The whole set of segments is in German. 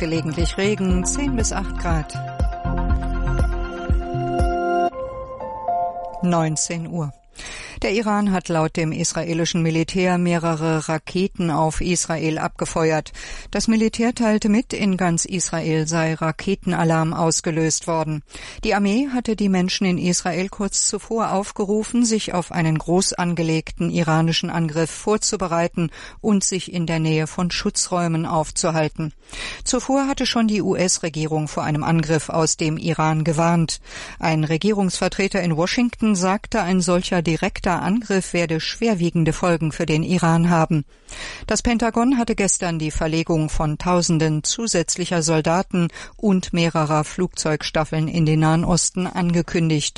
gelegentlich Regen, 10 bis 8 Grad. 19 Uhr. Der Iran hat laut dem israelischen Militär mehrere Raketen auf Israel abgefeuert. Das Militär teilte mit, in ganz Israel sei Raketenalarm ausgelöst worden. Die Armee hatte die Menschen in Israel kurz zuvor aufgerufen, sich auf einen groß angelegten iranischen Angriff vorzubereiten und sich in der Nähe von Schutzräumen aufzuhalten. Zuvor hatte schon die US-Regierung vor einem Angriff aus dem Iran gewarnt. Ein Regierungsvertreter in Washington sagte, ein solcher direkter Angriff werde schwerwiegende Folgen für den Iran haben. Das Pentagon hatte gestern die Verlegung von Tausenden zusätzlicher Soldaten und mehrerer Flugzeugstaffeln in den Nahen Osten angekündigt.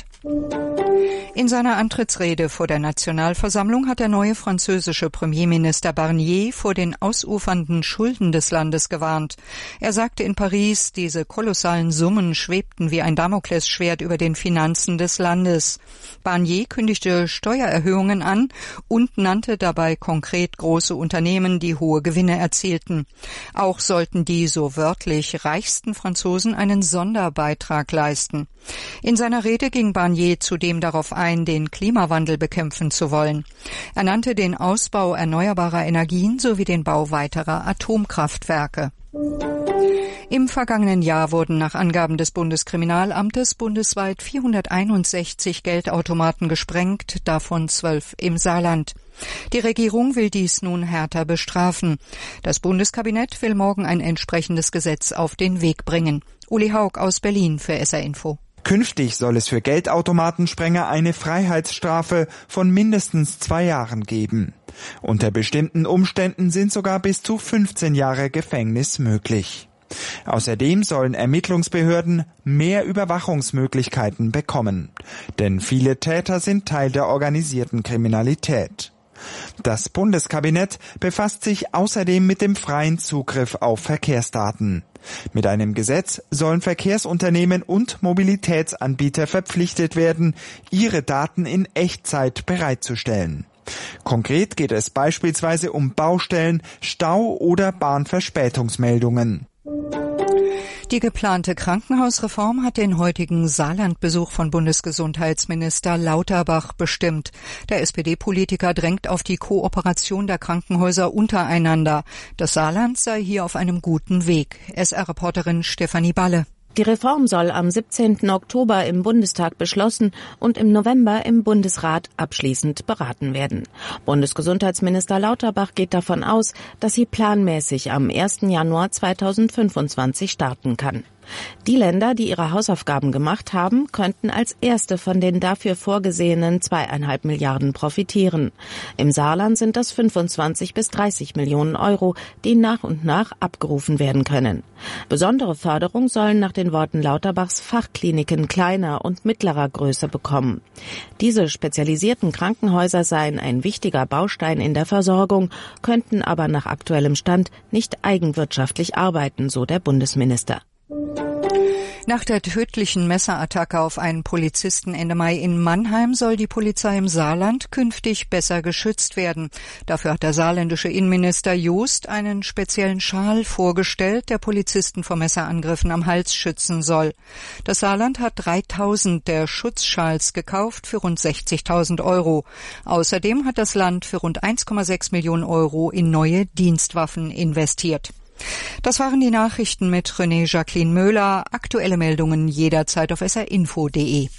In seiner Antrittsrede vor der Nationalversammlung hat der neue französische Premierminister Barnier vor den ausufernden Schulden des Landes gewarnt. Er sagte in Paris, diese kolossalen Summen schwebten wie ein Damoklesschwert über den Finanzen des Landes. Barnier kündigte Steuererhöhungen an und nannte dabei konkret große Unternehmen, die hohe Gewinne erzielten. Auch sollten die so wörtlich reichsten Franzosen einen Sonderbeitrag leisten. In seiner Rede ging Barnier zudem darauf ein, den Klimawandel bekämpfen zu wollen. Er nannte den Ausbau erneuerbarer Energien sowie den Bau weiterer Atomkraftwerke. Im vergangenen Jahr wurden nach Angaben des Bundeskriminalamtes bundesweit 461 Geldautomaten gesprengt, davon 12 im Saarland. Die Regierung will dies nun härter bestrafen. Das Bundeskabinett will morgen ein entsprechendes Gesetz auf den Weg bringen. Uli Haug aus Berlin für SR Info. Künftig soll es für Geldautomatensprenger eine Freiheitsstrafe von mindestens 2 Jahren geben. Unter bestimmten Umständen sind sogar bis zu 15 Jahre Gefängnis möglich. Außerdem sollen Ermittlungsbehörden mehr Überwachungsmöglichkeiten bekommen, denn viele Täter sind Teil der organisierten Kriminalität. Das Bundeskabinett befasst sich außerdem mit dem freien Zugriff auf Verkehrsdaten. Mit einem Gesetz sollen Verkehrsunternehmen und Mobilitätsanbieter verpflichtet werden, ihre Daten in Echtzeit bereitzustellen. Konkret geht es beispielsweise um Baustellen, Stau- oder Bahnverspätungsmeldungen. Die geplante Krankenhausreform hat den heutigen Saarlandbesuch von Bundesgesundheitsminister Lauterbach bestimmt. Der SPD-Politiker drängt auf die Kooperation der Krankenhäuser untereinander. Das Saarland sei hier auf einem guten Weg. SR-Reporterin Stefanie Balle. Die Reform soll am 17. Oktober im Bundestag beschlossen und im November im Bundesrat abschließend beraten werden. Bundesgesundheitsminister Lauterbach geht davon aus, dass sie planmäßig am 1. Januar 2025 starten kann. Die Länder, die ihre Hausaufgaben gemacht haben, könnten als erste von den dafür vorgesehenen 2,5 Milliarden profitieren. Im Saarland sind das 25 bis 30 Millionen Euro, die nach und nach abgerufen werden können. Besondere Förderung sollen nach den Worten Lauterbachs Fachkliniken kleiner und mittlerer Größe bekommen. Diese spezialisierten Krankenhäuser seien ein wichtiger Baustein in der Versorgung, könnten aber nach aktuellem Stand nicht eigenwirtschaftlich arbeiten, so der Bundesminister. Nach der tödlichen Messerattacke auf einen Polizisten Ende Mai in Mannheim soll die Polizei im Saarland künftig besser geschützt werden. Dafür hat der saarländische Innenminister Joost einen speziellen Schal vorgestellt, der Polizisten vor Messerangriffen am Hals schützen soll. Das Saarland hat 3.000 der Schutzschals gekauft für rund 60.000 Euro. Außerdem hat das Land für rund 1,6 Millionen Euro in neue Dienstwaffen investiert. Das waren die Nachrichten mit René Jacqueline Möhler. Aktuelle Meldungen jederzeit auf srinfo.de.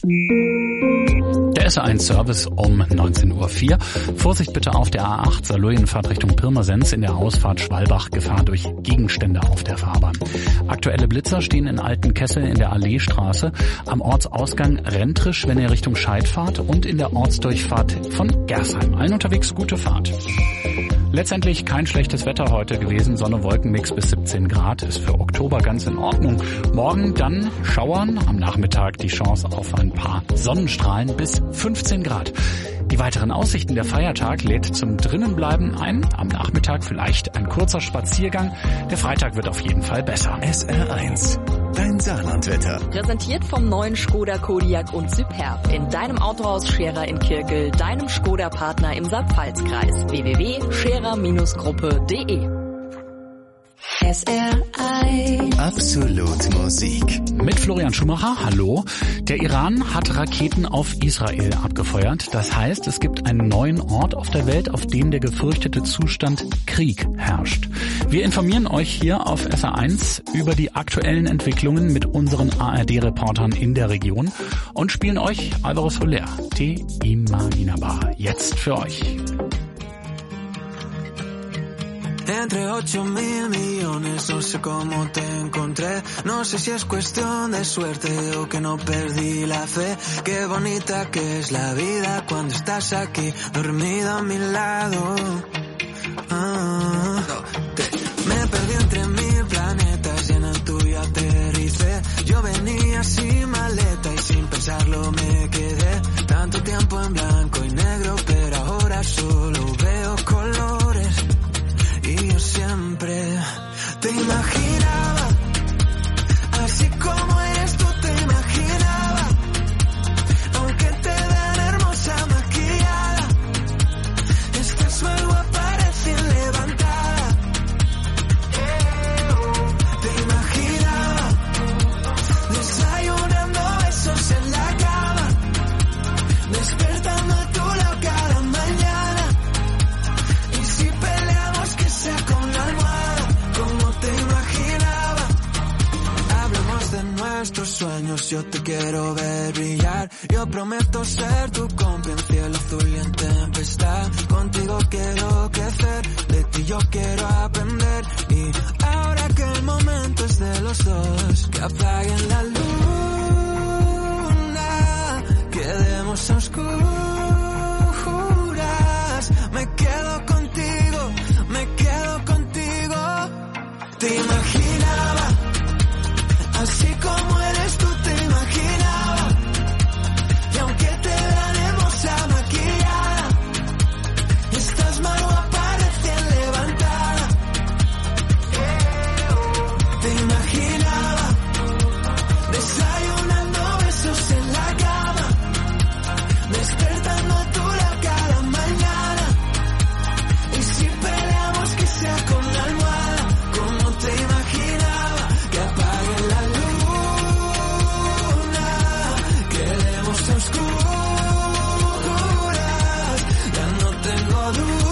Der SR1-Service um 19.04 Uhr. Vorsicht bitte auf der A8 Saarlouis-Fahrt Richtung Pirmasens in der Ausfahrt Schwalbach. Gefahr durch Gegenstände auf der Fahrbahn. Aktuelle Blitzer stehen in Altenkessel in der Alleestraße, am Ortsausgang Rentrisch, wenn ihr Richtung Scheid fahrt, und in der Ortsdurchfahrt von Gersheim. Allen unterwegs gute Fahrt. Letztendlich kein schlechtes Wetter heute gewesen. Sonne, Wolkenmix bis 17 Grad ist für Oktober ganz in Ordnung. Morgen dann Schauern, am Nachmittag die Chance auf ein paar Sonnenstrahlen bis 15 Grad. Die weiteren Aussichten, der Feiertag lädt zum Drinnenbleiben ein. Am Nachmittag vielleicht ein kurzer Spaziergang. Der Freitag wird auf jeden Fall besser. SR1, dein Saarlandwetter. Präsentiert vom neuen Skoda Kodiaq und Superb. In deinem Autohaus Scherer in Kirkel, deinem Skoda-Partner im Saarpfalz-Kreis. www.scherer-gruppe.de. SR1 Musik. Mit Florian Schumacher, hallo. Der Iran hat Raketen auf Israel abgefeuert. Das heißt, es gibt einen neuen Ort auf der Welt, auf dem der gefürchtete Zustand Krieg herrscht. Wir informieren euch hier auf SR1 über die aktuellen Entwicklungen mit unseren ARD-Reportern in der Region und spielen euch Álvaro Soler, Te Imaginaba, jetzt für euch. Entre 8.000 millones, no sé cómo te encontré. No sé si es cuestión de suerte o que no perdí la fe. Qué bonita que es la vida cuando estás aquí, dormido a mi lado. Me perdí entre 1000 planetas y en el tuyo aterricé. Yo venía sin maleta y sin pensarlo me quedé. Tanto tiempo en blanco y negro, pero ahora solo veo colores. Y yo siempre te imaginaba, así como eres tú te imaginaba, aunque te vean hermosa maquillada, estás más guapa recién levantada. Te imaginaba, desayunando besos en la cama, despertando a tu lado cada mañana, y si peleamos que sea con la almohada, como te imaginaba. Hablemos de nuestros sueños, yo te quiero ver brillar. Yo prometo ser tu cómplice en cielo azul y en tempestad. Contigo quiero crecer, de ti yo quiero aprender. Y ahora que el momento es de los dos, que apaguen la luna, quedemos a oscuras. Me quedo contigo, me quedo contigo. Te imaginaba, así como eres tú te imaginaba, y aunque te vean hermosa maquillada, estás más guapa recién levantada. Te imaginaba, desayunando besos en la cama, despertando a tu lado cada mañana, y si peleamos que sea con la almohada, como te imaginaba, que apague la luna, quedemos a oscuras, ya no tengo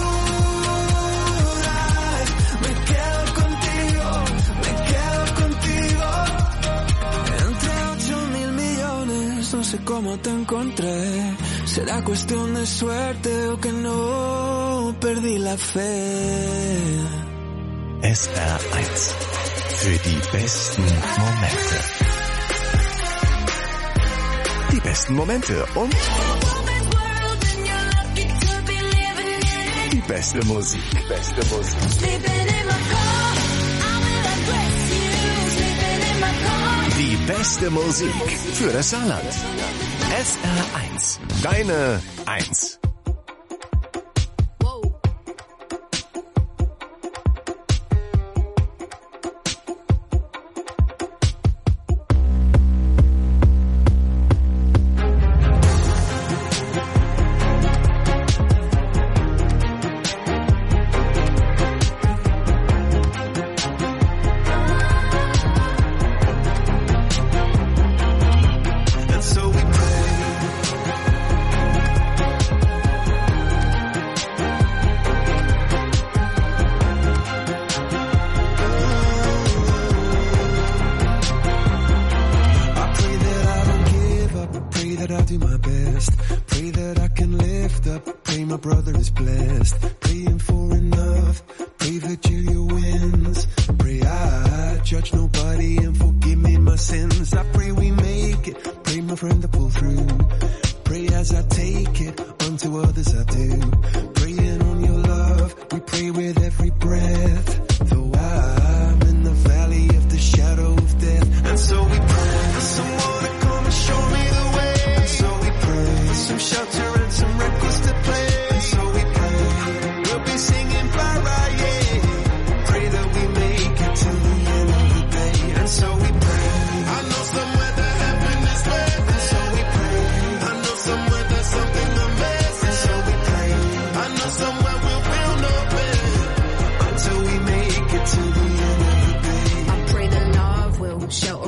dudas, me quedo contigo, me quedo contigo. Entre 8.000 millones, no sé cómo te encontré, será cuestión de suerte o que no perdí la fe. SR1 für die besten Momente. Die besten Momente und die beste Musik. Beste Musik. Die beste Musik für das Saarland. SR1, deine 1.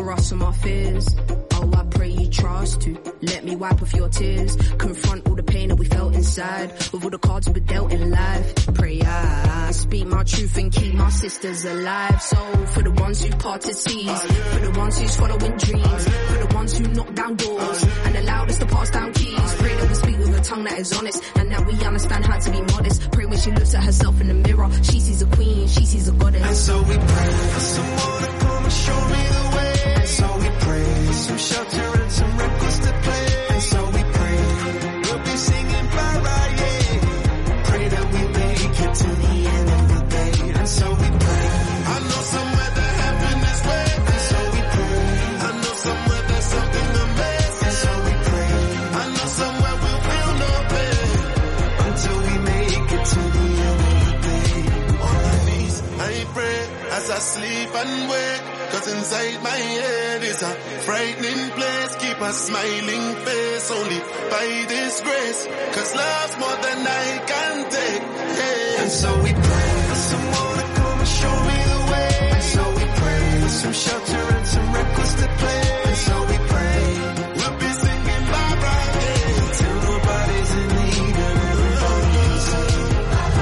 cover us from our fears. Oh, I pray you trust to let me wipe off your tears. Confront all the pain that we felt inside with all the cards we were dealt in life. Pray I speak my truth and keep my sisters alive. So for the ones who parted seas, for the ones who's following dreams, for the ones who knock down doors and allowed us to pass down keys. Pray that we speak with a tongue that is honest and that we understand how to be modest. Pray when she looks at herself in the mirror, she sees a queen, she sees a goddess. And so we pray for someone to come and show me the way. And so we pray for some shelter and some records to play. And so we pray we'll be singing bye-bye, yeah. Pray that we make it to the end of the day. And so we pray. I know somewhere that happiness waits. And so we pray. I know somewhere there's something amazing. And so we pray. I know somewhere we'll feel no pain until we make it to the end of the day. On my knees, I pray as I sleep and wake. 'Cause inside my head is a frightening place. Keep a smiling face only by this grace. 'Cause love's more than I can take. Yeah. And so we pray for someone to come and show me the way. And so we pray for some shelter and some records to play. And so we pray we'll be singing bye-bye, yeah, till nobody's in need and everybody's safe.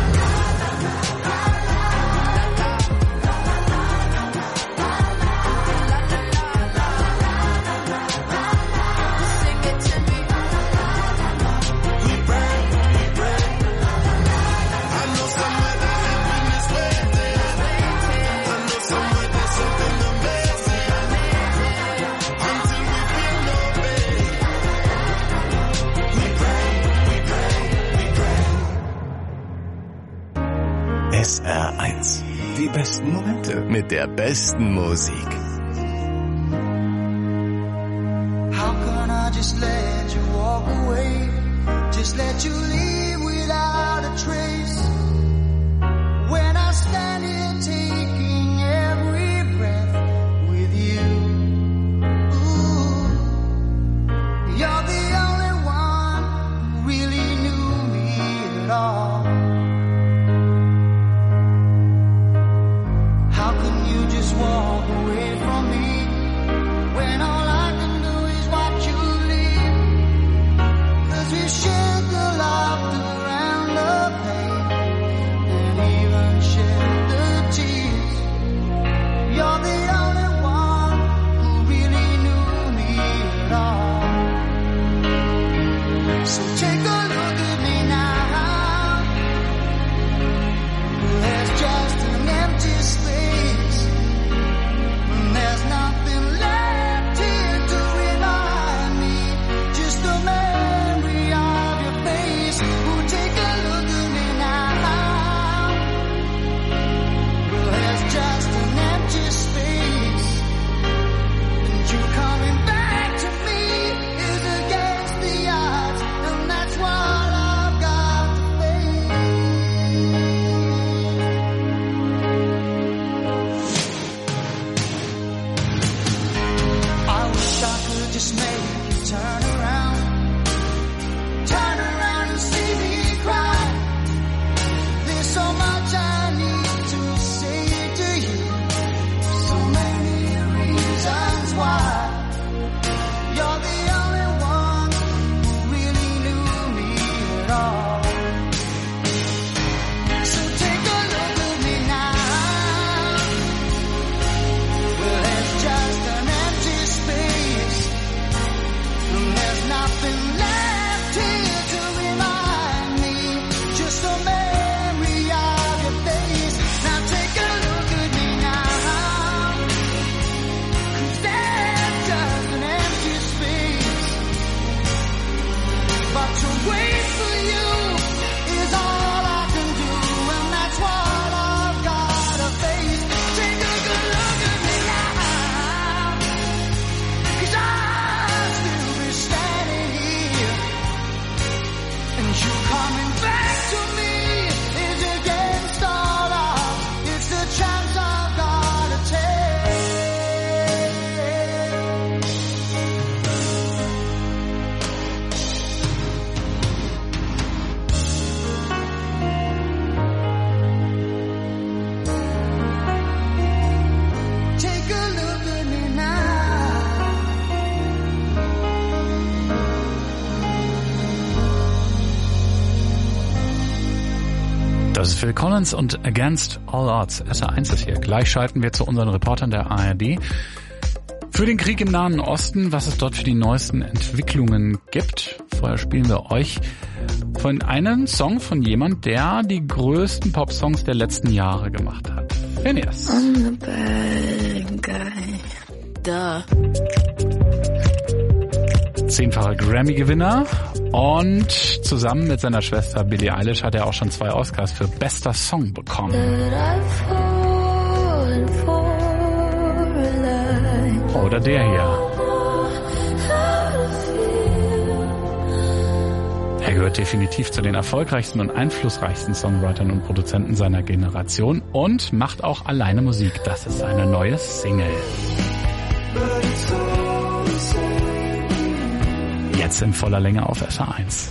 SR1. Die besten Momente mit der besten Musik. How can I just let you walk away? Just let you leave without a trace. When I stand here taking every breath with you. Ooh, you're the only one who really knew me at all. How can you just walk away from me when all I can do is watch you leave? 'Cause we shared the laughter and the pain and even shared the tears. You're the only one who really knew me at all. So take a look at me now. There's just an empty space. There's nothing left here to remind me. Just a memory of your face. Oh, take a look at me now. Well, there's just an empty space. And you coming back to me is against the odds. And that's what I've got to face. I wish I could just make you turn around and see me cry. There's so much I need to say to you, so many reasons why. You're the only one who really knew me at all. So take a look at me now. Well, there's just an empty space. And Das ist Phil Collins und Against All Odds. SR1 ist hier. Gleich schalten wir zu unseren Reportern der ARD. Für den Krieg im Nahen Osten, was es dort für die neuesten Entwicklungen gibt. Vorher spielen wir euch von einem Song von jemand, der die größten Popsongs der letzten Jahre gemacht hat. Phineas. I'm the bad guy. Duh. 10-facher Grammy-Gewinner und zusammen mit seiner Schwester Billie Eilish hat er auch schon 2 Oscars für bester Song bekommen. Oder der hier. Er gehört definitiv zu den erfolgreichsten und einflussreichsten Songwritern und Produzenten seiner Generation und macht auch alleine Musik. Das ist seine neue Single. Jetzt in voller Länge auf SR1.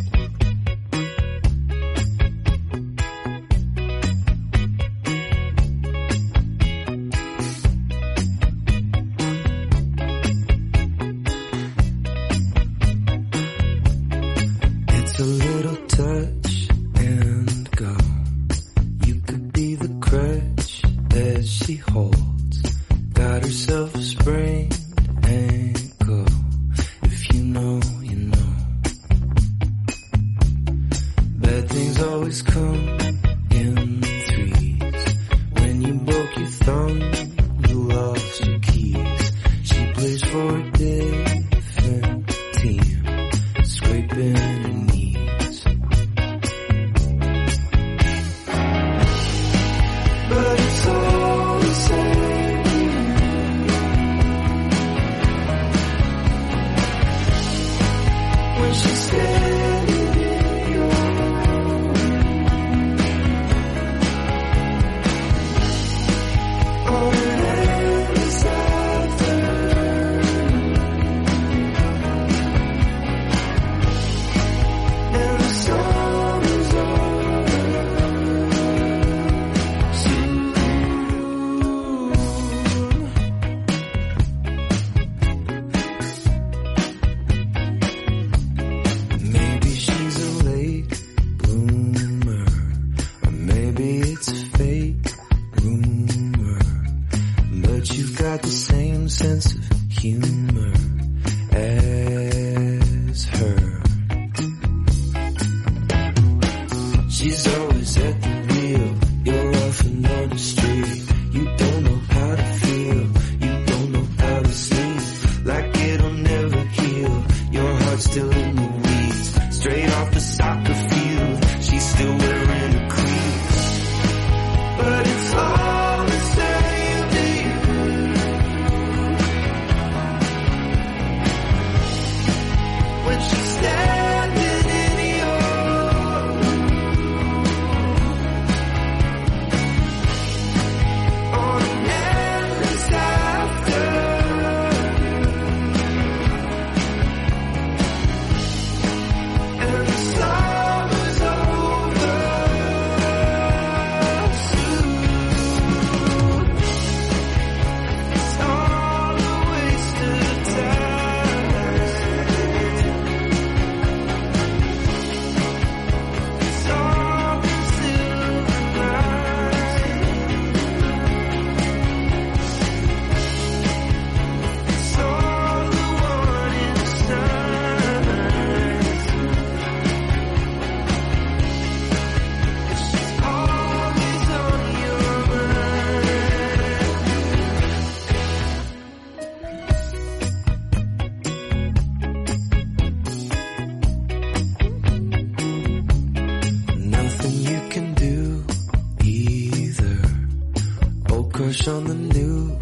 On the new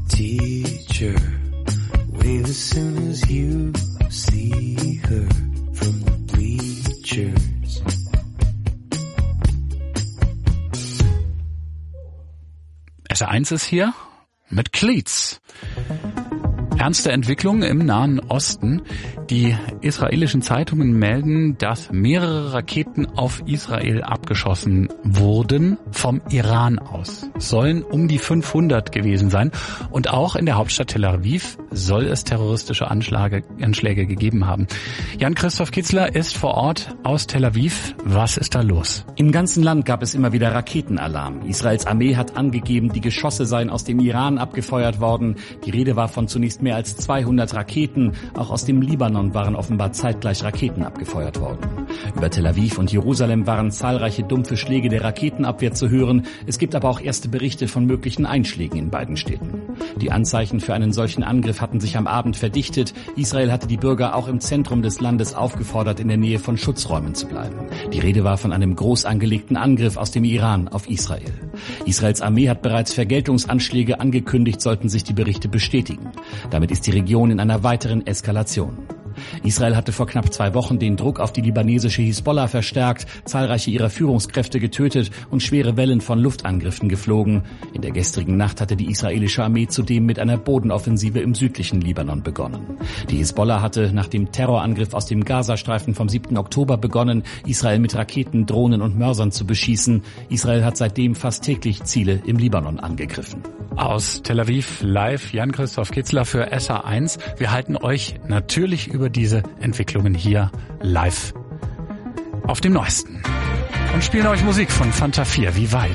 teacher, wave as soon as you see her from the bleachers. SR1 ist hier mit Cleats. Ernste Entwicklungen im Nahen Osten. Die israelischen Zeitungen melden, dass mehrere Raketen auf Israel abgeschossen wurden vom Iran aus. Es sollen um die 500 gewesen sein. Und auch in der Hauptstadt Tel Aviv soll es terroristische Anschläge gegeben haben. Jan-Christoph Kitzler ist vor Ort aus Tel Aviv. Was ist da los? Im ganzen Land gab es immer wieder Raketenalarm. Israels Armee hat angegeben, die Geschosse seien aus dem Iran abgefeuert worden. Die Rede war von zunächst mehr als 200 Raketen. Auch aus dem Libanon waren offenbar zeitgleich Raketen abgefeuert worden. Über Tel Aviv und Jerusalem waren zahlreiche dumpfe Schläge der Raketenabwehr zu hören. Es gibt aber auch erste Berichte von möglichen Einschlägen in beiden Städten. Die Anzeichen für einen solchen Angriff hatten sich am Abend verdichtet. Israel hatte die Bürger auch im Zentrum des Landes aufgefordert, in der Nähe von Schutzräumen zu bleiben. Die Rede war von einem groß angelegten Angriff aus dem Iran auf Israel. Israels Armee hat bereits Vergeltungsanschläge angekündigt, sollten sich die Berichte bestätigen. Damit ist die Region in einer weiteren Eskalation. Israel hatte vor knapp 2 Wochen den Druck auf die libanesische Hisbollah verstärkt, zahlreiche ihrer Führungskräfte getötet und schwere Wellen von Luftangriffen geflogen. In der gestrigen Nacht hatte die israelische Armee zudem mit einer Bodenoffensive im südlichen Libanon begonnen. Die Hisbollah hatte nach dem Terrorangriff aus dem Gazastreifen vom 7. Oktober begonnen, Israel mit Raketen, Drohnen und Mörsern zu beschießen. Israel hat seitdem fast täglich Ziele im Libanon angegriffen. Aus Tel Aviv live Jan-Christoph Kitzler für SA1. Wir halten euch natürlich über diese Entwicklungen hier live auf dem Neuesten. Und spielen euch Musik von Fanta 4. Wie weit?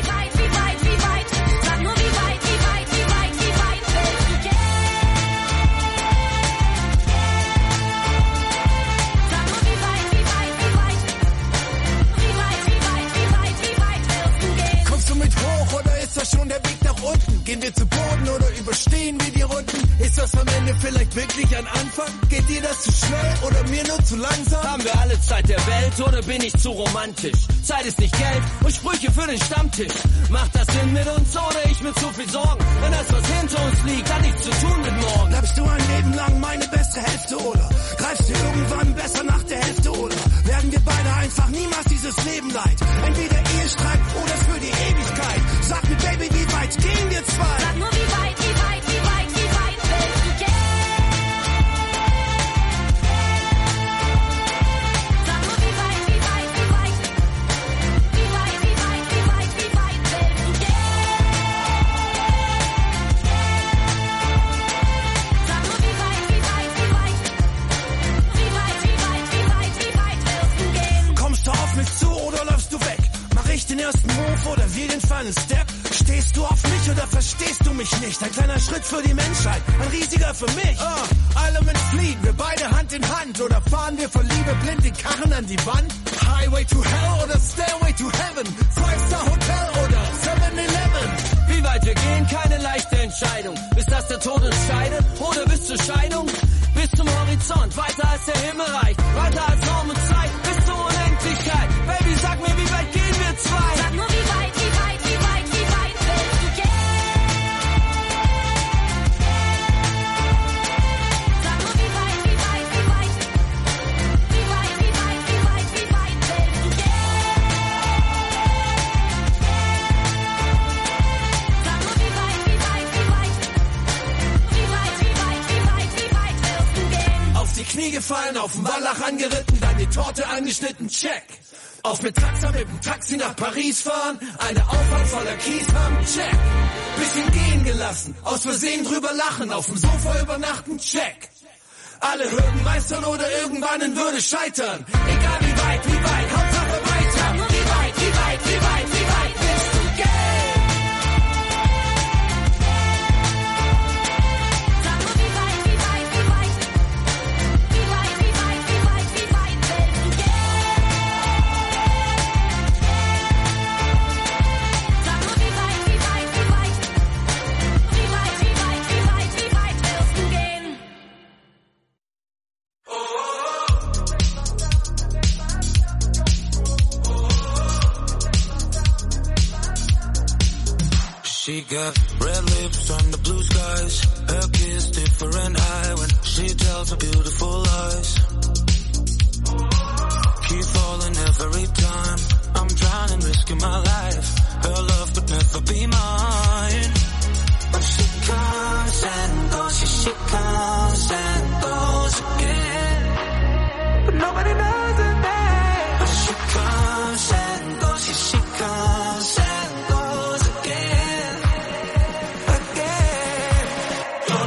Kommst du mit hoch oder ist das schon der Weg nach unten? Gehen wir zu Boden oder überstehen wir die Runden? Ist das am Ende vielleicht wirklich ein Anfang? Geht dir das zu schnell oder mir nur zu langsam? Haben wir alle Zeit der Welt oder bin ich zu romantisch? Zeit ist nicht Geld und Sprüche für den Stammtisch. Macht das Sinn mit uns oder ich mit zu viel Sorgen? Wenn das, was hinter uns liegt, hat nichts zu tun mit morgen. Bleibst du ein Leben lang meine beste Hälfte oder greifst du irgendwann besser nach der Hälfte oder werden wir beide einfach niemals dieses Leben leid? Entweder Ehestreit oder für die Ewigkeit. Sag mir, Baby, wie weit gehen wir zwei? Sag nur, wie weit, wie weit, wie weit, wie weit willst du gehen? Sag nur, wie weit, wie weit, wie weit, wie weit, wie weit, wie weit, wie weit willst du gehen? Sag nur, wie weit, wie weit, wie weit, wie weit, wie weit, wie weit, wie weit willst du gehen? Kommst du auf mich zu oder läufst du weg? Mach ich den ersten Move oder wir den Final Step? Stehst du auf mich oder verstehst du mich nicht? Ein kleiner Schritt für die Menschheit, ein riesiger für mich. Element fliehen, wir beide Hand in Hand. Oder fahren wir vor Liebe blind den Karren an die Wand? Highway to Hell oder Stairway to Heaven? 5-Star Hotel oder 7-Eleven? Wie weit wir gehen, keine leichte Entscheidung. Bis dass der Tod uns scheidet oder bis zur Scheidung? Bis zum Horizont, weiter als der Himmel reicht. Weiter als Raum und Zeit, bis zur Unendlichkeit. Baby, sag mir, wie weit gehen wir zwei? Sag nur, wie weit, wie weit, wie weit, wie weit willst du gehen? Sag nur, wie weit, wie weit, wie weit, wie weit, wie weit, wie weit, wie weit willst du gehen? Sag nur, wie weit, wie weit, wie weit, wie weit, wie weit, wie weit, wie weit willst du gehen? Auf die Knie gefallen, auf den Wallach angeritten, dann die Torte angeschnitten, check. Auf mit Taxa mit dem Taxi nach Paris fahren, eine Auffahrt voller Kies haben, check. Bisschen gehen gelassen, aus Versehen drüber lachen, auf dem Sofa übernachten, check. Alle Hürden meistern oder irgendwann in Würde scheitern. Egal wie weit, Hauptsache weiter. Nur wie weit, wie weit, wie weit, wie weit willst du gehen? Sag nur, wie weit, wie weit, wie weit, wie weit, wie weit, wie weit, wie weit willst du gehen? Sag nur, wie weit, wie weit, wie weit, wie weit, wie weit, wie weit, wie weit willst du gehen? She got red lips under blue skies. Her kiss different eye when she tells her beautiful lies. Keep falling every time. I'm drowning, risking my life. Her love could never be mine. But she comes and goes, she comes and goes again.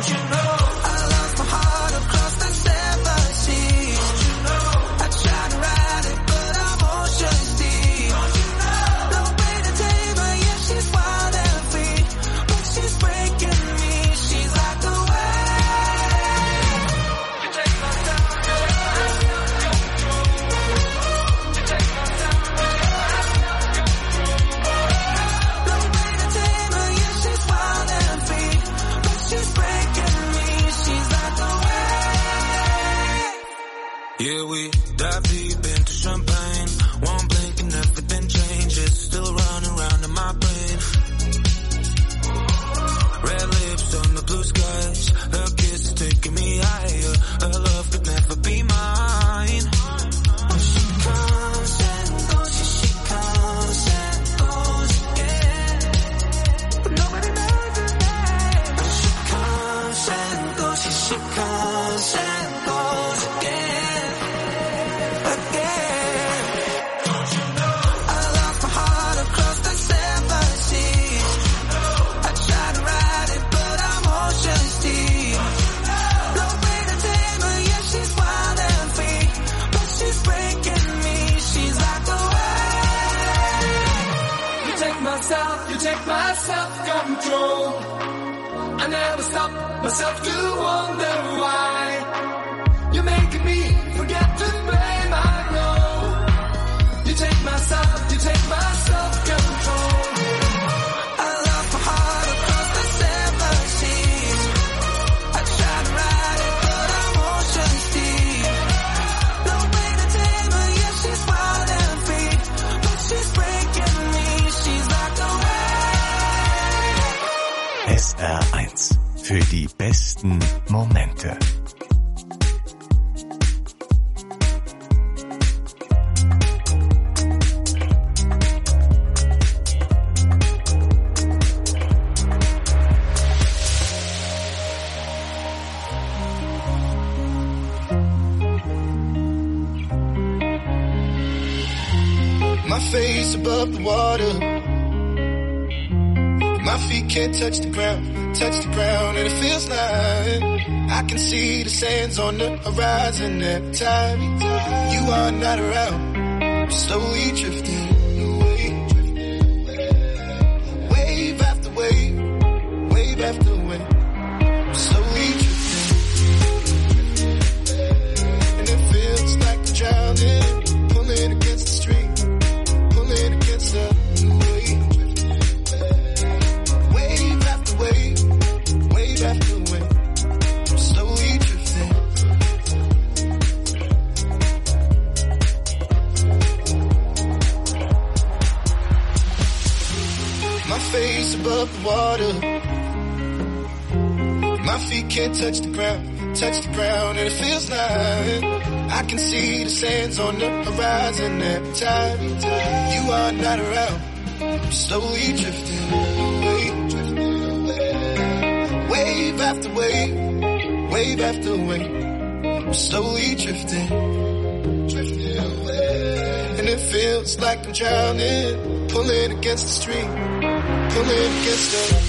Yeah, we dive deep into champagne. One blink and everything changes. Still running around in my brain. Red lips on the blue skies. Her kiss is taking me higher. Her love could never be mine. She comes and goes, she comes and goes again. But nobody knows her name. She comes and goes, she comes and goes again. You take my self-control. I never stop myself to wonder why. You're making me forget to play my role. You take my self-control. I love my heart across the seven seas. I try to ride it, but I'm ocean's deep. No way to tame her, yeah, she's wild and free. But she's breaking me, she's like a SR1 für die besten Momente. My face above the water. My feet can't touch the ground, and it feels like I can see the sands on the horizon every time you are not around. I'm slowly drifting away, wave after wave, wave after wave. I'm slowly drifting, and it feels like I'm drowning, pulling against the stream, pulling against the after wave, I'm slowly drifting. My face above the water. My feet can't touch the ground, and it feels like I can see the sands on the horizon every time you are not around. I'm slowly drifting away. Wave after wave, wave after wave, I'm slowly drifting away. And it feels like I'm drowning, pulling against the stream, pulling against the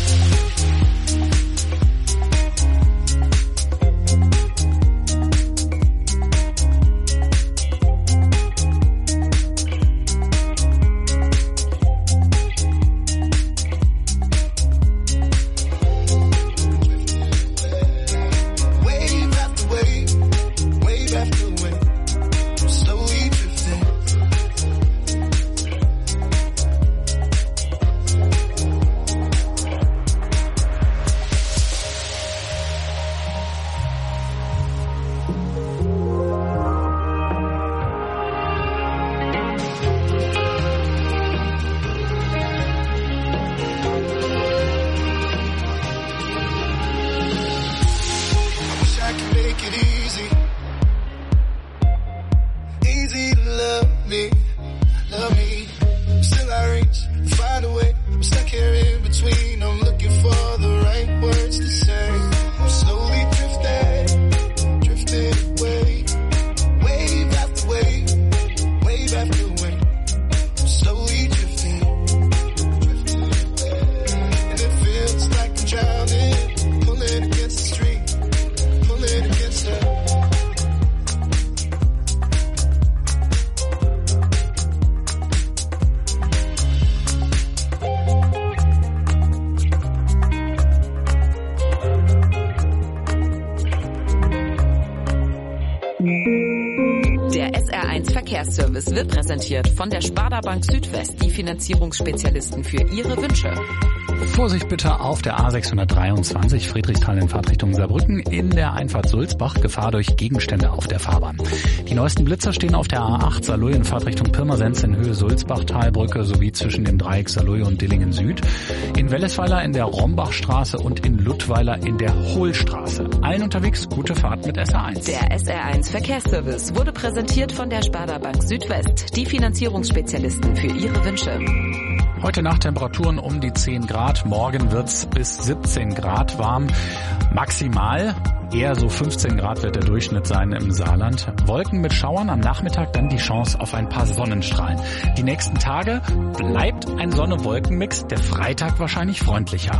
Verkehrsservice wird präsentiert von der Sparda Bank Südwest, die Finanzierungsspezialisten für Ihre Wünsche. Vorsicht bitte auf der A623 Friedrichsthal in Fahrtrichtung Saarbrücken in der Einfahrt Sulzbach. Gefahr durch Gegenstände auf der Fahrbahn. Die neuesten Blitzer stehen auf der A8 Saarlouis in Fahrtrichtung Pirmasens in Höhe Sulzbach-Talbrücke sowie zwischen dem Dreieck Saarlouis und Dillingen Süd. In Wellesweiler in der Rombachstraße und in Ludweiler in der Hohlstraße. Allen unterwegs gute Fahrt mit SR1. Der SR1 Verkehrsservice wurde präsentiert von der Sparda Bank Südwest, die Finanzierungsspezialisten für Ihre Wünsche. Heute Nacht Temperaturen um die 10 Grad, morgen wird's bis 17 Grad warm, maximal. Eher so 15 Grad wird der Durchschnitt sein im Saarland. Wolken mit Schauern, am Nachmittag dann die Chance auf ein paar Sonnenstrahlen. Die nächsten Tage bleibt ein Sonne-Wolken-Mix, der Freitag wahrscheinlich freundlicher.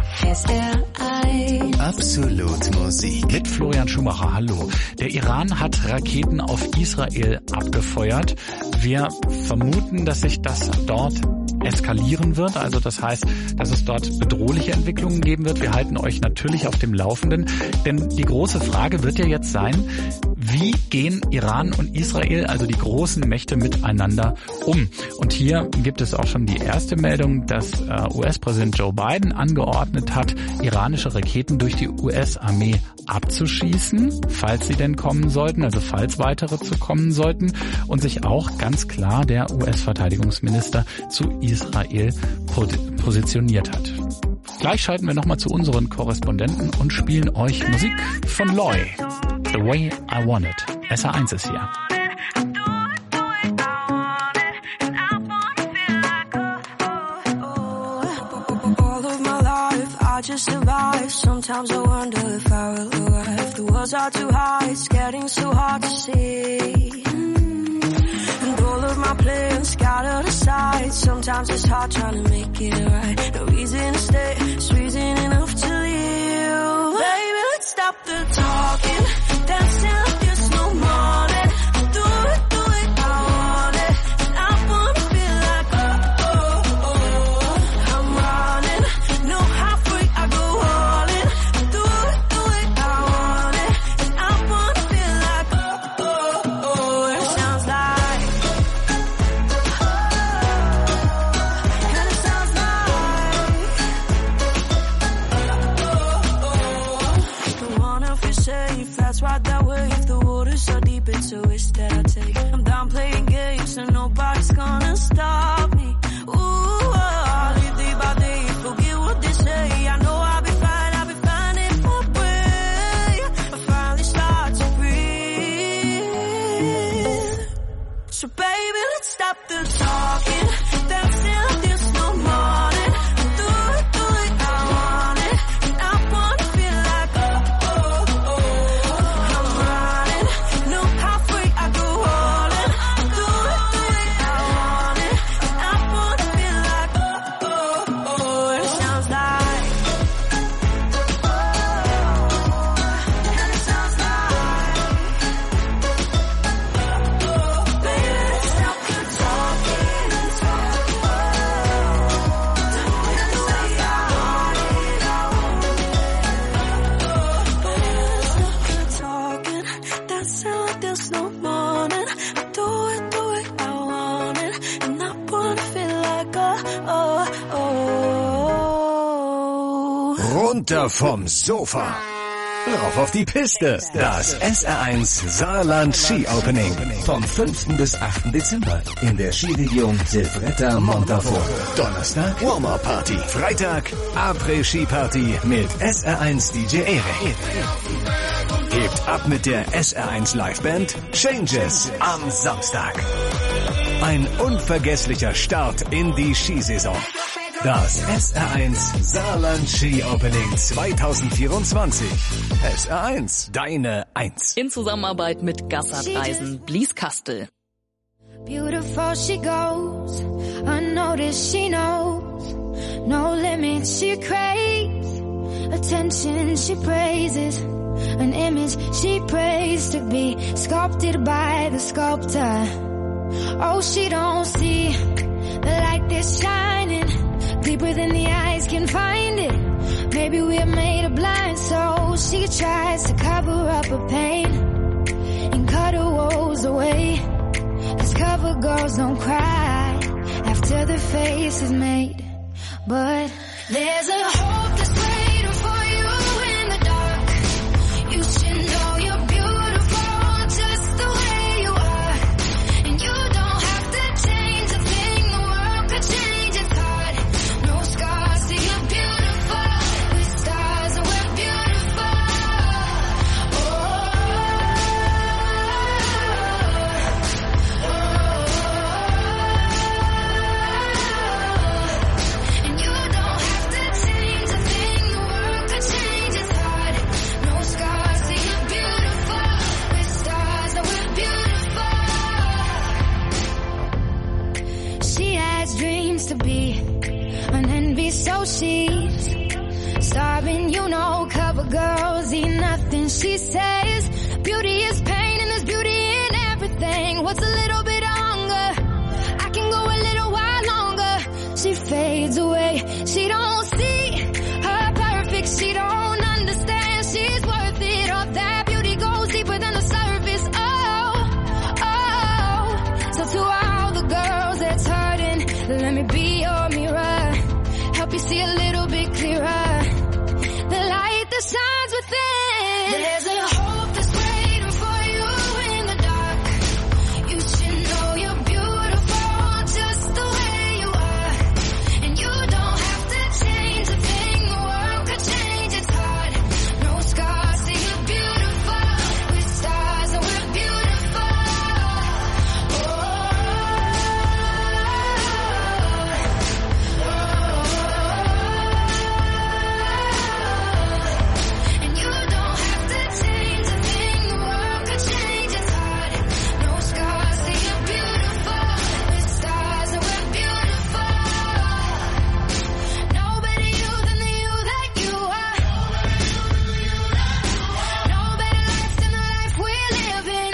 Absolut Musik. Mit Florian Schumacher, hallo. Der Iran hat Raketen auf Israel abgefeuert. Wir vermuten, dass sich das dort eskalieren wird, also das heißt, dass es dort bedrohliche Entwicklungen geben wird. Wir halten euch natürlich auf dem Laufenden, denn die große Frage wird ja jetzt sein, wie gehen Iran und Israel, also die großen Mächte, miteinander um? Und hier gibt es auch schon die erste Meldung, dass US-Präsident Joe Biden angeordnet hat, iranische Raketen durch die US-Armee abzuschießen, falls sie denn kommen sollten, also falls weitere zu kommen sollten, und sich auch ganz klar der US-Verteidigungsminister zu Israel positioniert hat. Gleich schalten wir nochmal zu unseren Korrespondenten und spielen euch Musik von Loy. The Way I Want It. SR1 ist hier. All of my life, I just survive. Sometimes I wonder if I will arrive. The walls are too high, it's getting so hard to see. And all of my plans scattered aside. Sometimes it's hard trying to make it right. No reason to stay, it's reason enough to leave. Baby, let's stop the talking. Dancing like there's no morning. Do it, I want it. And I wanna feel like, I'm running. No halfway, I go all in. Do it, I want it. And I wanna feel like, and it sounds like, and it sounds like, don't wanna feel safe, that's right that way. If the water's so deep, it's a risk that I take. I'm done playing games and nobody's gonna stop me. Ooh, I'll live day by day, forget what they say. I know I'll be fine in my way. I finally start to breathe. So baby, let's stop the talking. Dancing like there's no morning. Do it, I want it. And I wanna feel like, I'm running. No halfway, I go all in. Do it, I want it. And I wanna feel like, and it sounds like, and it sounds like, baby, let's stop the talking and talk. Do it the way I want it, I want it. Baby, let's stop the talking. Dancing like there's no morning. Do it, I want it. And I wanna feel like, Runter vom Sofa. Rauf auf die Piste. Das SR1 Saarland Ski Opening. Vom 5. bis 8. Dezember in der Skiregion Silvretta Montafort. Donnerstag Warm-Up Party. Freitag Après-Ski Party mit SR1 DJ Erik. Hebt ab mit der SR1 Liveband Changes am Samstag. Ein unvergesslicher Start in die Skisaison. Das SR1 Saarland Ski Opening 2024. SR1, deine 1. In Zusammenarbeit mit Gassert-Reisen, Blieskastel. Beautiful she goes, unnoticed she knows, no limits she craves, attention she praises, an image she prays to be sculpted by the sculptor. Oh, she don't see the light that's shining deeper than the eyes can find it. Maybe we're made of blind souls. She tries to cover up her pain and cut her woes away. Let's cut but girls don't cry after the face is made. But there's a hope that's waiting for you in the dark. You should know you're beautiful just the way you are. And you don't have to change a thing, the world could change its heart. No scars, see you're beautiful. With stars and we're beautiful. And you don't have to change a thing, the world could change its heart. No scars, see you're beautiful. With stars and we're beautiful. She has dreams to be an envy, so she's starving, you know, cover girls eat nothing. She says beauty is pain and there's beauty in everything. What's a little bit of hunger? I can go a little while longer. She fades away. She don't see her perfect. She don't understand she's worth it. All that beauty goes deeper than the surface. Oh. So to all the girls that's hurting, let me be your mirror. Help you see a little bit clearer. The light that shines within. There's a hope that's waiting for you in the dark. You should know you're beautiful just the way you are. And you don't have to change a thing, the world could change its heart. No scars, see you're beautiful. With stars and we're beautiful. And you don't have to change a thing, the world could change its heart. No scars, see you're beautiful. With stars and we're beautiful. No better you than the you that you are. No better life than the life we're living.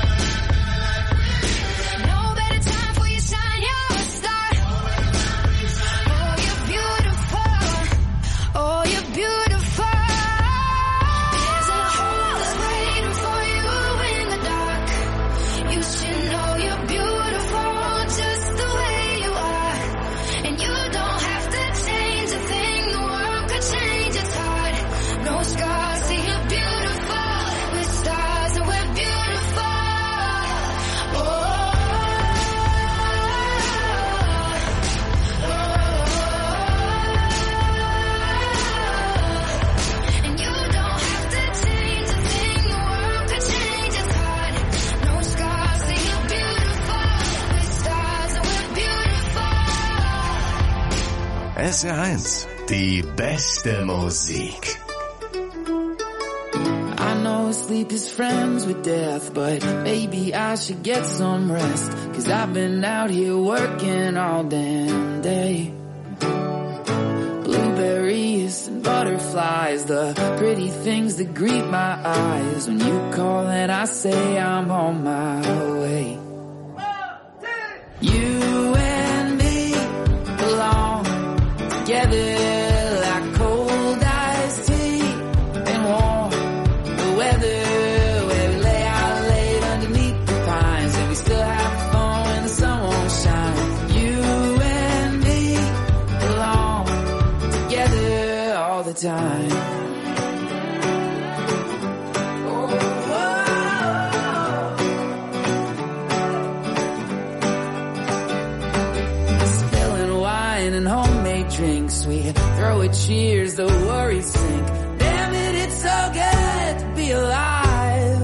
No better time for you shine, you're a star. Oh, you're beautiful. Oh, you're beautiful. There's a hope that's waiting for you in the dark. You should know you're beautiful just the way you are. And you don't have to change a thing, the world could change its heart. No scars, see you're beautiful. With stars and we're beautiful. And you don't have to change a thing, the world could change its heart. No scars, see you're beautiful. With stars and we're beautiful. SR1, die beste Musik. I know sleep is friends with death, but maybe I should get some rest. 'Cause I've been out here working all damn day. Blueberries and butterflies, the pretty things that greet my eyes. When you call and I say I'm on my way. You and me belong together like cold iced tea and warm the weather. Where we lay out late underneath the pines and we still have fun when the sun won't shine. You and me belong together all the time. Spilling wine and homemade drinks, we throw a cheers, the worries sink. Damn it, it's so good to be alive.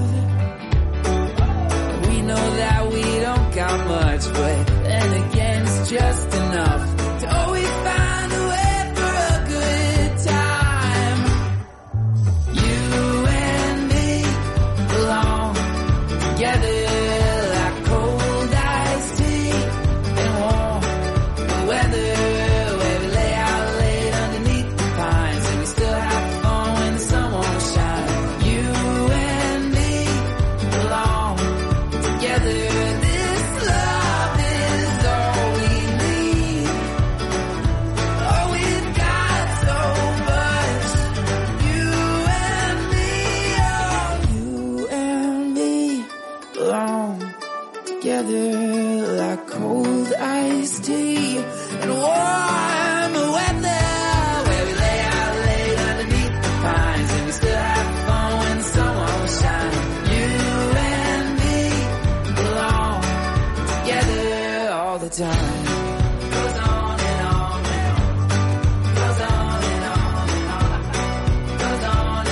We know that we don't got much, but then again it's just enough to always find a way for a good time. You and me belong together like cold iced tea and warm the weather. Where we lay out late underneath the pines and we still have fun when the sun won't shine. You and me belong together. This love is all we need. Oh, we've got so much. You and me, oh, you and me belong together like like cold iced tea and warm weather where we lay out late underneath the pines and we still have fun when the sun won't shine. You and me belong together all the time. Goes on and on and on. Goes on and on and on. Goes on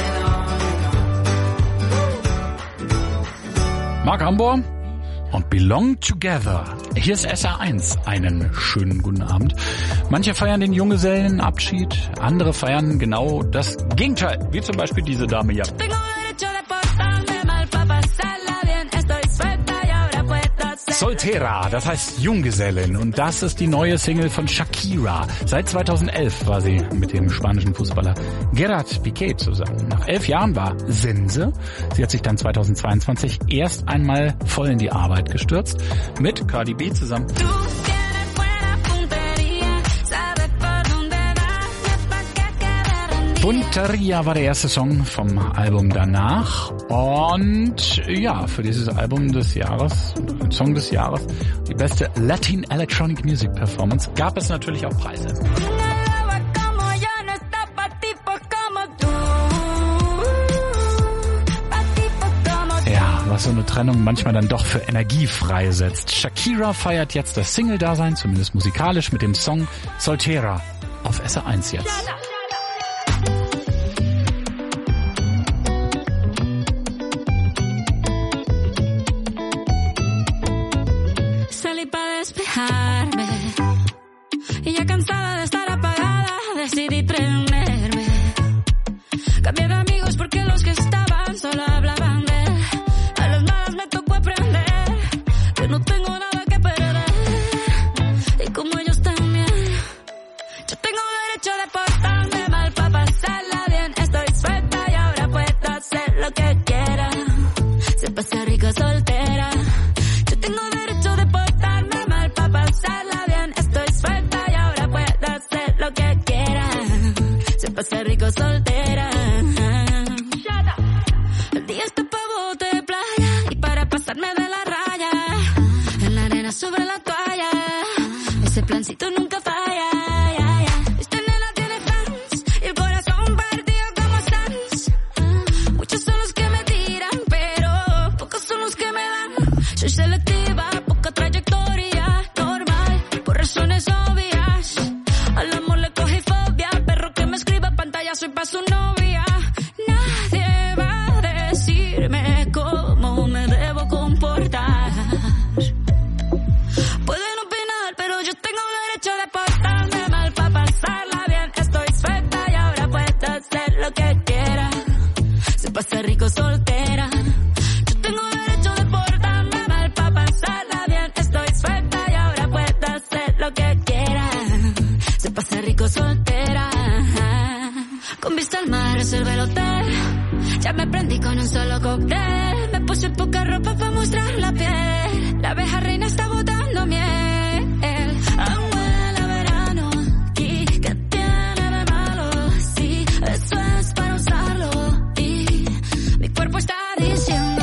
and on and on. Mark Ambor und Belong Together. Hier ist SR1. Einen schönen guten Abend. Manche feiern den Junggesellenabschied, andere feiern genau das Gegenteil, wie zum Beispiel diese Dame hier. Soltera, das heißt Junggesellin, und das ist die neue Single von Shakira. Seit 2011 war sie mit dem spanischen Fußballer Gerard Piqué zusammen. Nach 11 Jahren war Sense. Sie hat sich dann 2022 erst einmal voll in die Arbeit gestürzt, mit Cardi B zusammen. Punteria war der erste Song vom Album danach, und ja, für dieses Album des Jahres, Song des Jahres, die beste Latin Electronic Music Performance, gab es natürlich auch Preise. Ja, was so eine Trennung manchmal dann doch für Energie freisetzt. Shakira feiert jetzt das Single-Dasein, zumindest musikalisch, mit dem Song Soltera auf SR1 jetzt. Despejarme y ya cansada de estar apagada decidí prenderme. Cambié de amigos porque los que estaban solo hablaban de él. A las malas me tocó aprender que no tengo nada que perder, y como ellos también, yo tengo derecho de portarme mal para pasarla bien. Estoy suelta y ahora puedo hacer lo que quiera. Se pasa rico soltera. Yo tengo derecho de portarme mal para pasarla bien. Estoy suelta y ahora puedo hacer lo que quiera. Se pasa rico soltera. El día está pa' bote de playa y para pasarme de la raya. En la arena sobre la toalla. Ese plancito nunca falla. Esta nena tiene fans y el corazón partido como Sans. Muchos son los que me tiran, pero pocos son los que me dan. Soy selectiva, poca trayectoria, normal, por razones obvias. Al amor le cogí fobia, perro que me escriba pantalla, soy pa' su novia. Nadie va a decirme cómo me debo comportar. Pueden opinar, pero yo tengo derecho de portarme mal para pasarla bien. Estoy suelta y ahora puedo hacer lo que quiera. Se pasa rico soltera. Yo tengo derecho de portarme mal para pasarla bien. Estoy suelta y ahora puedo hacer lo que quiera. Se pasa rico soltera. Con vista al mar reservé el hotel. Ya me prendí con un solo cóctel. Me puse poca ropa para mostrar la piel. La abeja reina está botando miel. Huele a verano. ¿Qué tiene de malo? Sí, eso es para usarlo. Y mi cuerpo está diciendo.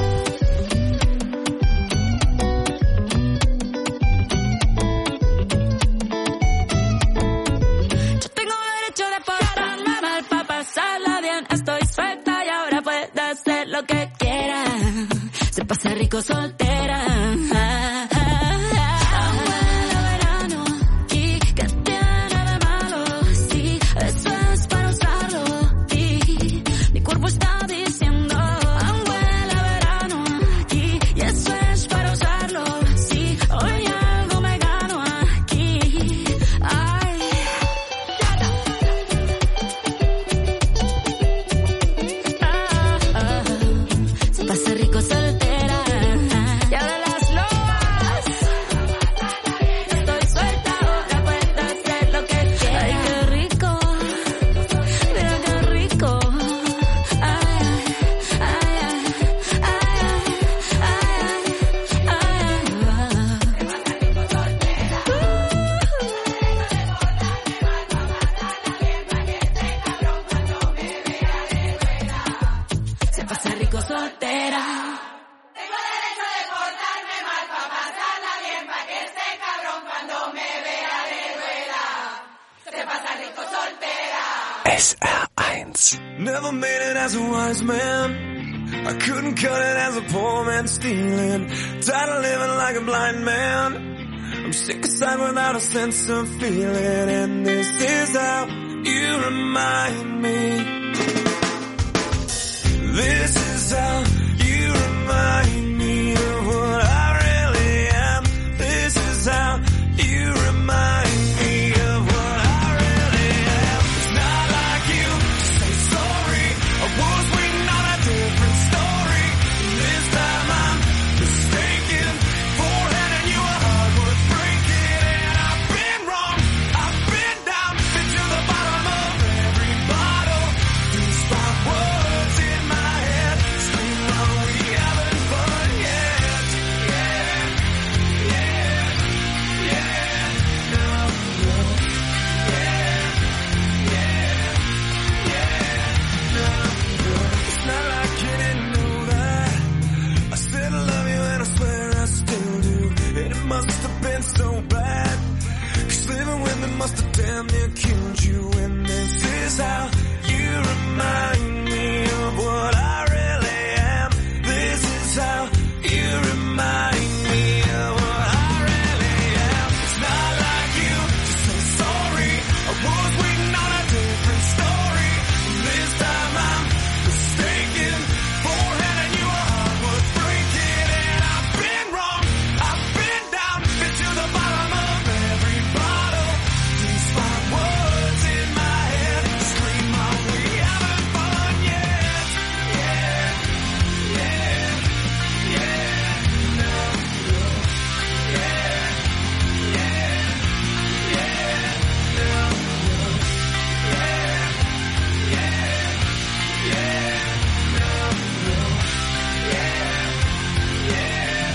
Yo tengo derecho de portarme mal para pasarla bien. Estoy suelta y ahora puedo hacer lo que quiera. Se pasa rico soltera. Huele a verano. ¿Y qué tiene de malo? Sí, eso es para usarlo. Y mi cuerpo está diciendo. Huele a verano. Y eso es para usarlo. Sí, hoy algo me gano aquí. Ay. Se pasa rico soltera. Y ahora las lobas. Estoy suelta, ahora puedo hacer lo que quiera. Ay, qué rico. Mira qué rico. Ay, ay, ay, ay, ay, ay. Se pasa rico soltera. Tengo derecho de portarme mal para pasarla bien, pa' que SR1. Never made it as a wise man. I couldn't cut it as a poor man stealing. Tired of living like a blind man. I'm sick aside without a sense of feeling. And this is how you remind me. This is how you remind me of what I really am. This is how you remind me of what I really am. It's not like you to say sorry. I was waiting on a different story. This time I'm mistaken for handing you a heart worth breaking. And I've been wrong, I've been down, been to the bottom of every bottle. These five words in my head scream, oh, we haven't fun yet. Yeah, yeah, yeah, no, no. Yeah, yeah, yeah, no, no. It's not like you didn't know that. I said I love you and I swear I still do. And it must have been so bad, 'cause living with me must have damn near killed you. And this is how you remind me of what I really am. This is how you remind me of what I really am. It's not like you to say sorry. I was waiting on a different story. This time I'm mistaken for handing you a heart worth breaking. And I've been wrong, I've been down, been to the bottom of every bottle. These five words in my head scream, oh, we haven't fun yet. Yeah, yeah, yeah, no, no. Yeah, yeah, yeah, no, no. Yeah, yeah, yeah, no, no. Yeah, yeah,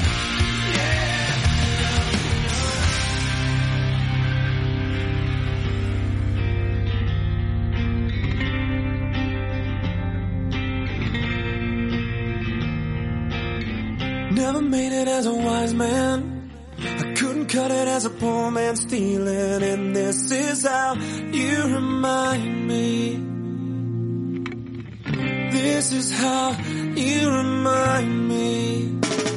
Never made it as a wise man. I couldn't cut it as a poor man stealing. And this is how you remind me. This is how you remind me.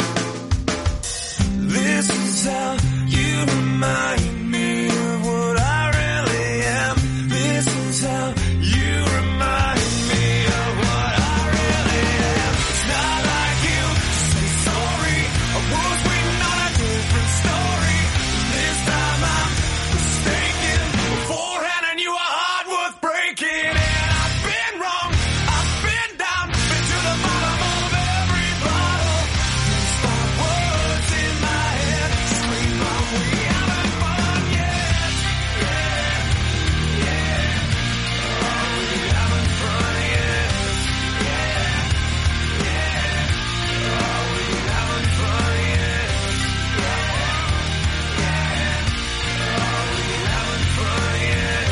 This is how you remind me of what I really am. This is how you remind me of what I really am. It's not like you to say sorry. I was waiting on a different story. This time I'm mistaken for handing you a heart worth breaking. And I've been wrong, I've been down, been to the bottom of every bottle. These five words in my head scream, oh, we haven't fun yet. Yeah, yeah, oh, we haven't fun yet. Yeah, yeah, oh, we haven't fun yet. Yeah, yeah, oh, we haven't fun yet.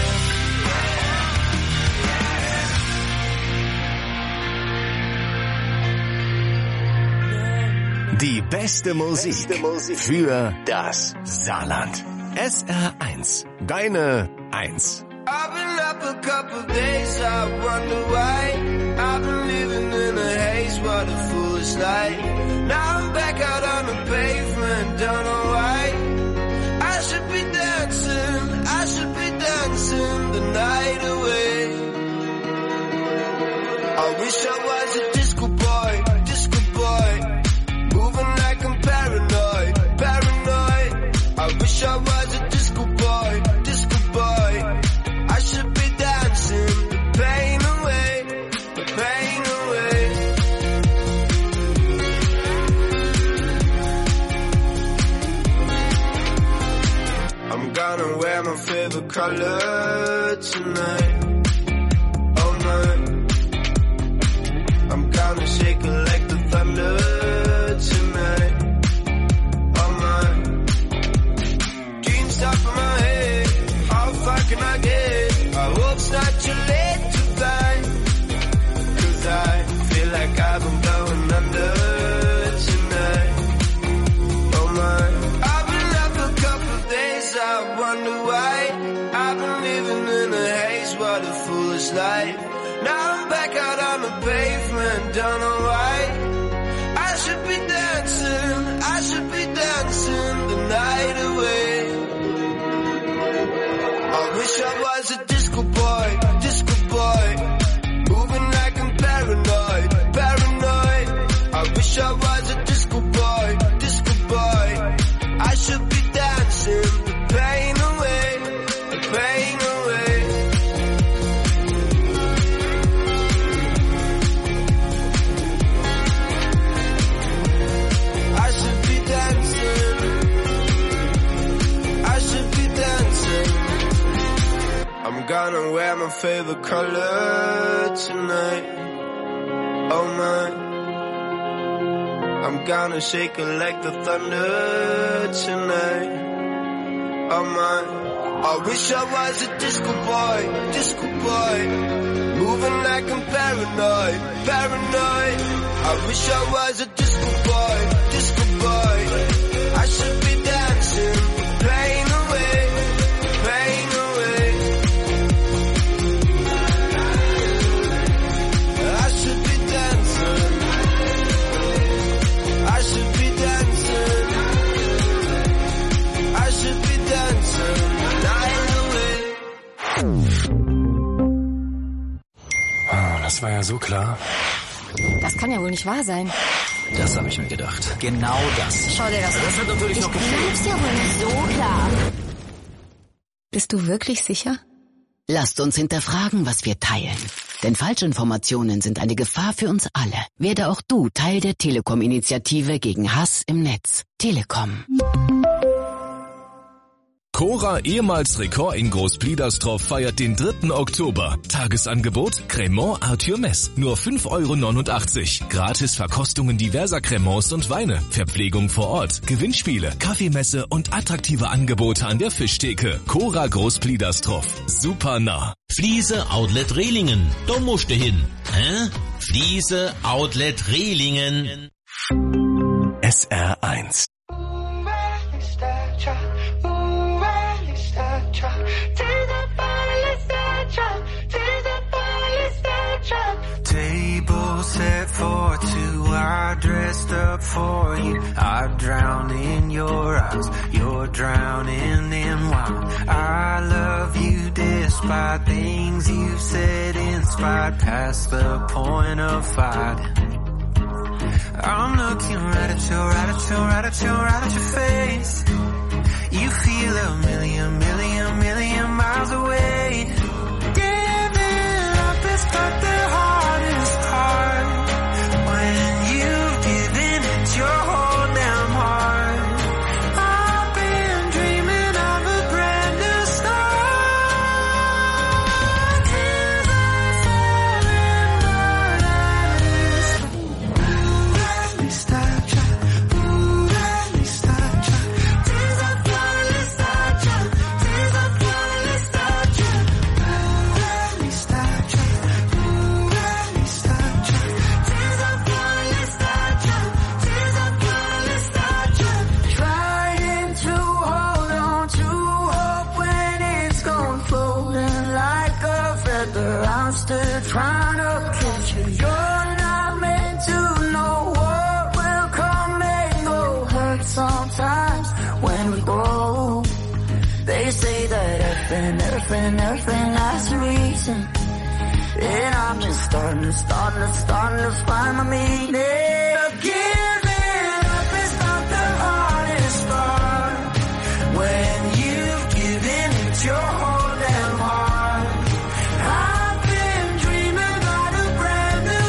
Die beste Musik für das Saarland. SR1, deine 1. I've been up a couple days, I wonder why. I've been living in a haze, what a foolish life. Now I'm back out on the pavement, don't know why. I should be dancing the night away. I wish I was a disco boy, moving like I'm paranoid. I wish I was a disco boy. I should be dancing the pain away. I'm gonna wear my favorite color tonight, all night. I'm gonna shake it like the thunder tonight, all night. Dreams top of my head, how far can I get? I hope it's not too late to fly, 'cause I feel like I've been going under tonight, oh my. I've been up a couple days, I wonder why. I've been living in a haze, what don't know why. I should be dancing the night away. I wish I was a disco boy, moving like I'm paranoid. I wish I was a disco boy. I should be dancing the pain away. I should be dancing. I'm gonna wear my favorite color tonight. Oh my. I'm gonna shake it like the thunder tonight. Oh my. I wish I was a disco boy, moving like I'm paranoid. I wish I was a disco boy. I should be dancing, playing away. I should be dancing. I should be dancing night away. Oh, das war ja so klar. Das kann ja wohl nicht wahr sein. Das habe ich mir gedacht. Genau das. Schau dir das an. Das wird natürlich noch geschehen. Ich glaub's ja wohl nicht so klar. Bist du wirklich sicher? Lasst uns hinterfragen, was wir teilen. Denn Falschinformationen sind eine Gefahr für uns alle. Werde auch du Teil der Telekom-Initiative gegen Hass im Netz. Telekom. Cora, ehemals Rekord in Großpliederstroff, feiert den 3. Oktober. Tagesangebot Cremant Arthur Mess. Nur 5,89 €. Gratis Verkostungen diverser Cremants und Weine. Verpflegung vor Ort. Gewinnspiele, Kaffeemesse und attraktive Angebote an der Fischtheke. Cora Großpliederstroff. Super nah. Fliese Outlet Rehlingen. Da musst du hin. Hä? Fliese Outlet Rehlingen. SR1. Table set for two, I dressed up for you. I drowned in your eyes, you're drowning in wine. I love you despite things you've said, inspired past the point of fighting. I'm looking right at your face. You feel a million miles away. Giving up is but the hardest part. When you giving it your whole damn heart. I've been dreaming of a brand new start. Tears are falling, but at least I try. At least I try. Tears are falling, at least I try. Tears are falling, at least I try. At least I try. At least I try. Tears are falling, at least I try. Tears are falling, at least I try. Trying to hold on to hope when it's gone, floating like a feather. I'm still trying to catch you. You're not meant to know what will come and go. Hurt sometimes when we grow. They say that everything has a reason. And I'm just starting to find my meaning. Giving up is not the hardest part. When you've given it your whole damn heart. I've been dreaming about a brand new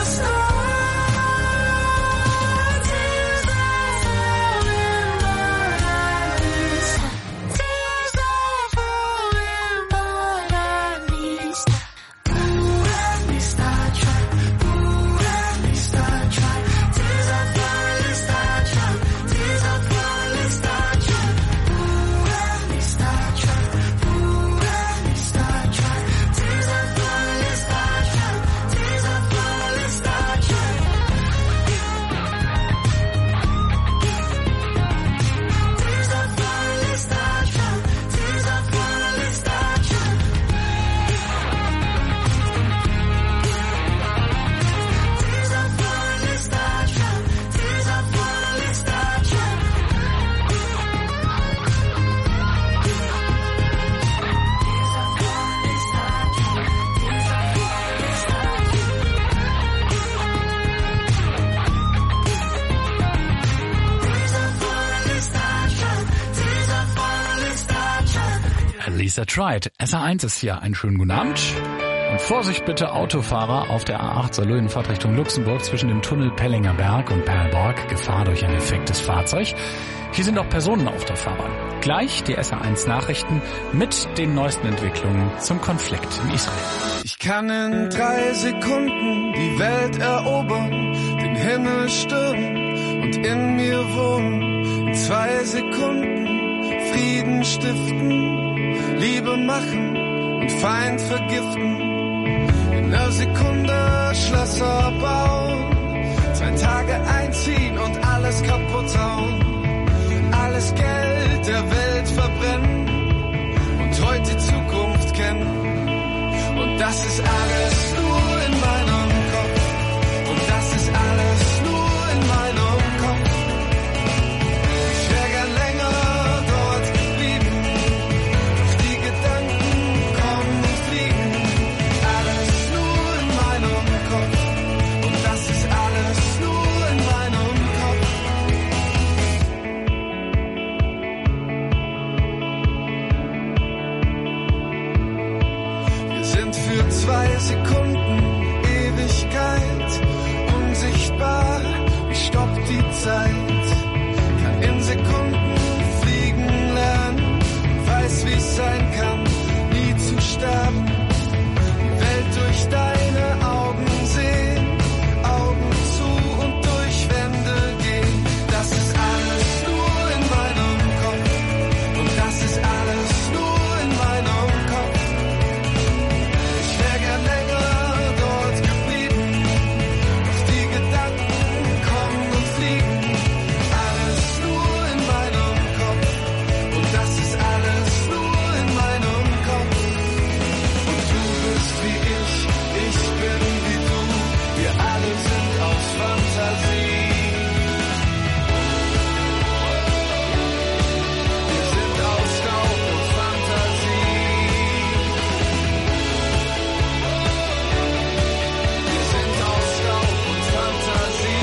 start. Tears are falling, but at least. Tears are falling, but at least. Ooh, at least I try. Ooh, at least I try. Yes, that's right. SR1 ist hier. Einen schönen guten Abend. Und Vorsicht bitte Autofahrer auf der A8 Saarlouis-Fahrt Richtung Luxemburg zwischen dem Tunnel Pellinger Berg und Perlborg. Gefahr durch ein defektes Fahrzeug. Hier sind auch Personen auf der Fahrbahn. Gleich die SR1 Nachrichten mit den neuesten Entwicklungen zum Konflikt in Israel. Ich kann in 3 Sekunden die Welt erobern, den Himmel stürmen und in mir wohnen. In 2 Sekunden Frieden stiften, Liebe machen und Feind vergiften. In 1 Sekunde Schlösser bauen, 2 Tage einziehen und alles kaputt hauen. Alles Geld der Welt verbrennen und heute die Zukunft kennen. Und das ist alles nur in meinem Kopf. Und das ist alles nur in meinem Kopf. Ich wär gern länger dort geblieben, doch die Gedanken kommen und fliegen. Alles nur in meinem Kopf. Und das ist alles nur in meinem Kopf. Wir sind für 2 Sekunden Ewigkeit unsichtbar, ich stopp die Zeit, kann in Sekunden fliegen lernen, weiß wie's sein kann, nie zu sterben, die Welt durch deine Augen sehen, Augen zu und durch Wände gehen, das ist alles nur in meinem Kopf und das ist alles nur in meinem Kopf. Ich wär gern länger dort geblieben, doch die Gedanken kommen und fliegen. Alles nur in meinem Kopf und das ist alles nur in meinem Kopf. Und du bist wie ich bin wie du, wir alle sind aus Fantasie. Wir sind aus Staub und Fantasie. Wir sind aus Staub und Fantasie.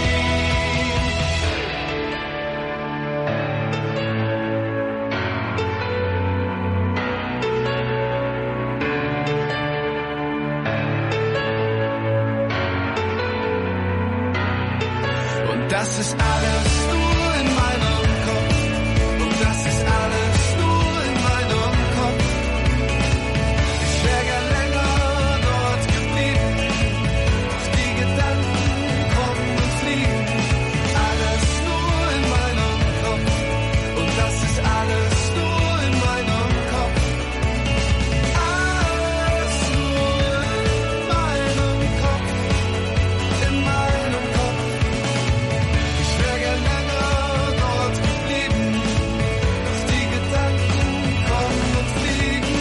Und das ist alles nur in meinem Kopf. Und das ist alles nur in meinem Kopf. Ich wär gern länger dort geblieben, doch die Gedanken kommen und fliegen. Alles nur in meinem Kopf. Und das ist alles nur in meinem Kopf. Alles nur in meinem Kopf. In meinem Kopf. Ich wär gern länger dort geblieben, doch die Gedanken kommen und fliegen.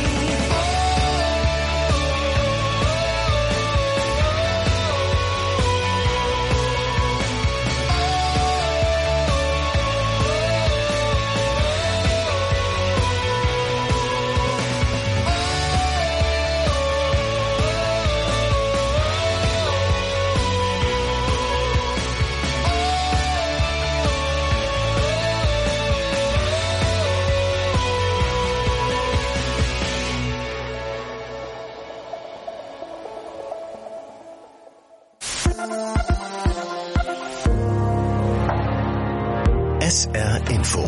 SR Info.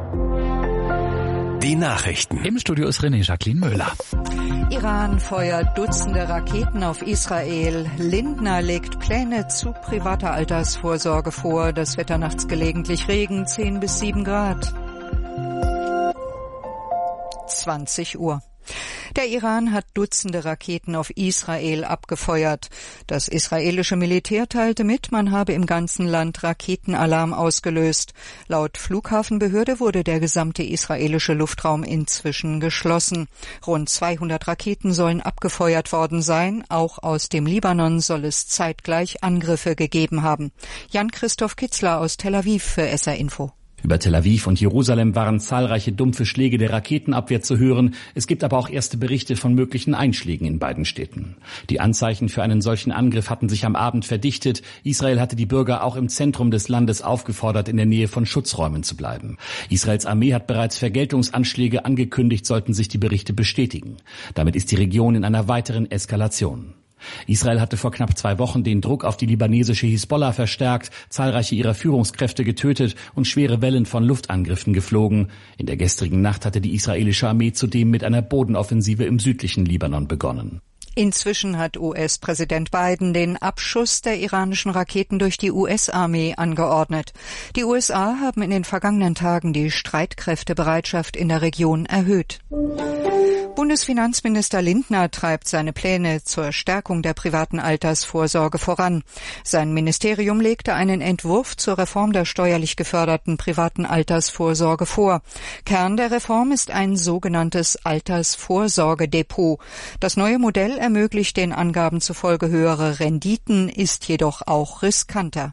Die Nachrichten. Im Studio ist René Jacqueline Möller. Iran feuert Dutzende Raketen auf Israel. Lindner legt Pläne zu privater Altersvorsorge vor. Das Wetter nachts gelegentlich Regen, 10 bis 7 Grad. 20 Uhr. Der Iran hat Dutzende Raketen auf Israel abgefeuert. Das israelische Militär teilte mit, man habe im ganzen Land Raketenalarm ausgelöst. Laut Flughafenbehörde wurde der gesamte israelische Luftraum inzwischen geschlossen. Rund 200 Raketen sollen abgefeuert worden sein. Auch aus dem Libanon soll es zeitgleich Angriffe gegeben haben. Jan-Christoph Kitzler aus Tel Aviv für SR Info. Über Tel Aviv und Jerusalem waren zahlreiche dumpfe Schläge der Raketenabwehr zu hören. Es gibt aber auch erste Berichte von möglichen Einschlägen in beiden Städten. Die Anzeichen für einen solchen Angriff hatten sich am Abend verdichtet. Israel hatte die Bürger auch im Zentrum des Landes aufgefordert, in der Nähe von Schutzräumen zu bleiben. Israels Armee hat bereits Vergeltungsanschläge angekündigt, sollten sich die Berichte bestätigen. Damit ist die Region in einer weiteren Eskalation. Israel hatte vor knapp 2 Wochen den Druck auf die libanesische Hisbollah verstärkt, zahlreiche ihrer Führungskräfte getötet und schwere Wellen von Luftangriffen geflogen. In der gestrigen Nacht hatte die israelische Armee zudem mit einer Bodenoffensive im südlichen Libanon begonnen. Inzwischen hat US-Präsident Biden den Abschuss der iranischen Raketen durch die US-Armee angeordnet. Die USA haben in den vergangenen Tagen die Streitkräftebereitschaft in der Region erhöht. Bundesfinanzminister Lindner treibt seine Pläne zur Stärkung der privaten Altersvorsorge voran. Sein Ministerium legte einen Entwurf zur Reform der steuerlich geförderten privaten Altersvorsorge vor. Kern der Reform ist ein sogenanntes Altersvorsorgedepot. Das neue Modell ermöglicht den Angaben zufolge höhere Renditen, ist jedoch auch riskanter.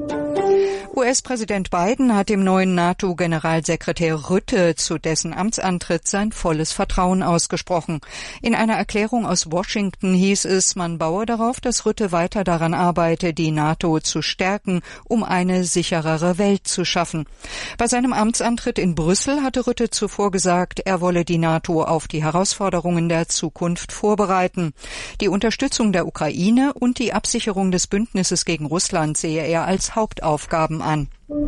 US-Präsident Biden hat dem neuen NATO-Generalsekretär Rutte zu dessen Amtsantritt sein volles Vertrauen ausgesprochen. In einer Erklärung aus Washington hieß es, man baue darauf, dass Rutte weiter daran arbeite, die NATO zu stärken, um eine sicherere Welt zu schaffen. Bei seinem Amtsantritt in Brüssel hatte Rutte zuvor gesagt, er wolle die NATO auf die Herausforderungen der Zukunft vorbereiten. Die Unterstützung der Ukraine und die Absicherung des Bündnisses gegen Russland sehe er als Hauptaufgaben an.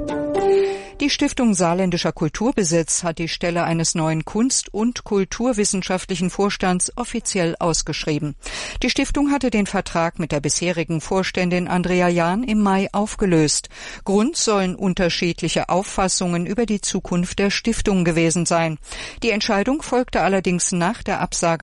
Die Stiftung Saarländischer Kulturbesitz hat die Stelle eines neuen Kunst- und kulturwissenschaftlichen Vorstands offiziell ausgeschrieben. Die Stiftung hatte den Vertrag mit der bisherigen Vorständin Andrea Jahn im Mai aufgelöst. Grund sollen unterschiedliche Auffassungen über die Zukunft der Stiftung gewesen sein. Die Entscheidung folgte allerdings nach der Absage